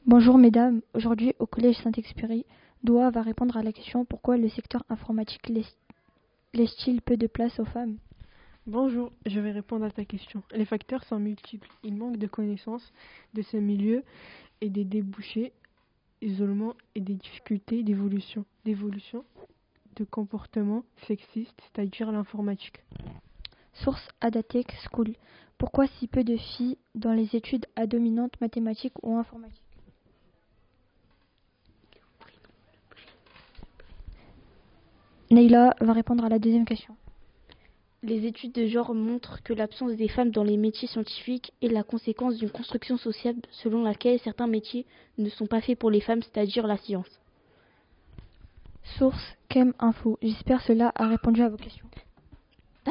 Bonjour mesdames, aujourd'hui au collège Saint-Exupéry, Doha va répondre à la question pourquoi le secteur informatique laisse-t-il peu de place aux femmes. Bonjour, je vais répondre à ta question. Les facteurs sont multiples. Il manque de connaissances de ce milieu et des débouchés, isolement et des difficultés d'évolution de comportement sexiste, c'est-à-dire l'informatique. Source Adatech School. Pourquoi si peu de filles dans les études à dominante mathématiques ou informatique? Neila va répondre à la deuxième question. Les études de genre montrent que l'absence des femmes dans les métiers scientifiques est la conséquence d'une construction sociale selon laquelle certains métiers ne sont pas faits pour les femmes, c'est-à-dire la science. Source Chem Info. J'espère cela a répondu à vos questions. T'as vu ?